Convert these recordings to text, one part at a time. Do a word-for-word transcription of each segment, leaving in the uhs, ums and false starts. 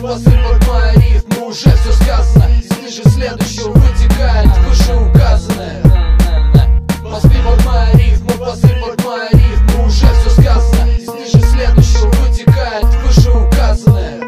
посыпать мои рифмы, уже все сказано. Из ниже следующего вытекает вышеуказанное. Посыпать мои рифмы, посыпать мои рифмы, уже все сказано. Из ниже следующего вытекает вышеуказанное.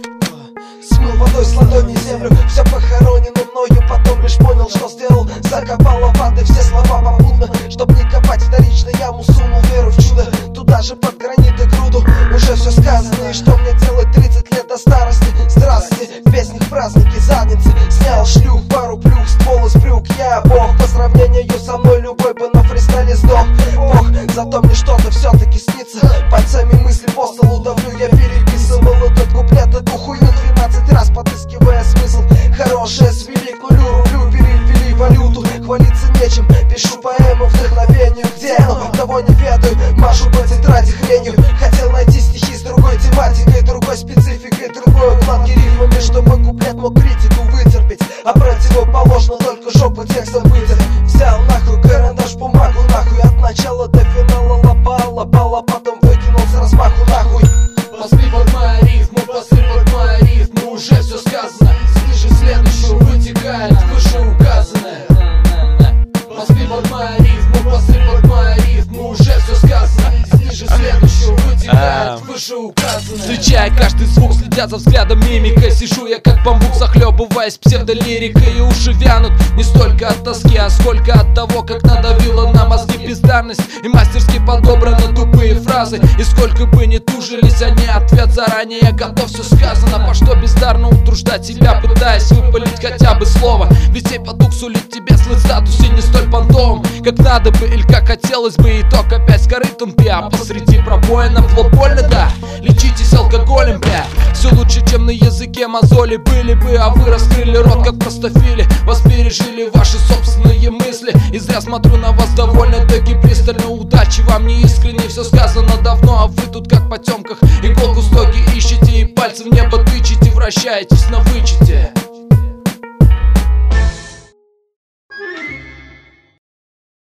Смыл водой с ладони землю, все похоронено мною, потом лишь понял, что сделал. Закопал лопатой все слова попутно, чтоб не копать вторично яму, сунул веру в чудо. Туда же под гранит и груду уже все сказано. И что мне делать тридцать лет до старости? Здравствуйте, в песнях праздники задницы. Снял шлюх, пару плюх, ствол из брюк. Я бог, по сравнению со мной любой бы на фристайле сдох. Бог, зато мне что-то все-таки снится. Пальцами мысли по столу давлю, я переписывал этот куплет, эту хуйню двенадцать раз, подыскивая смысл. Хорошее свели к нулю, рублю перевели валюту. Хвалиться нечем, пишу поэму вдохновению. Где оно? Того не ведаю, машу по тетради хренью. Хотел найти стихи с другой тематикой, другой спецификой, другой укладки рифмами, чтобы куплет мог критику вытерпеть, а противоположно только жопу текстом вытер. Взял нахуй карандаш, бумагу нахуй, от начала до финала лопал, лопал, а потом выкинул с размаху нахуй. Посыпать мои рифмы, посыпать мои рифмы, уже все сказано. Из ниже следующего вытекает вышеуказанное. Посыпать мои рифмы, посыпать мои рифмы, уже все сказано. Из ниже следующего вытекает вышеуказанное. Встречая каждый звук, следя за взглядом мимикой, сижу я как бамбук, захлебываясь псевдолирикой. И уши вянут не столько от тоски, а сколько от того, как надавила на мозги бездарность. И мастерски подобраны тупые фразы. И сколько бы ни тужились они, ответ заранее готов, все сказано. По что бездарно утруждать себя, пытаясь выпалить хотя бы слово? Ведь сей потух сулит тебе слыть статусе не столь понтовым, как надо бы или как хотелось бы. Итог опять с корытом ты, а посреди пробоина плод больно, да. Лечитесь алкоголем, бля. Все лучше, чем на языке мозоли были бы, а вы раскрыли рот, как простофили. Вас пережили ваши собственные мысли. И зря смотрю на вас довольно-таки пристально. Удачи вам не искренне, все сказано давно, а вы тут как в потемках иголку в стоге ищете и пальцы в небо тычете, вращаетесь на вычете.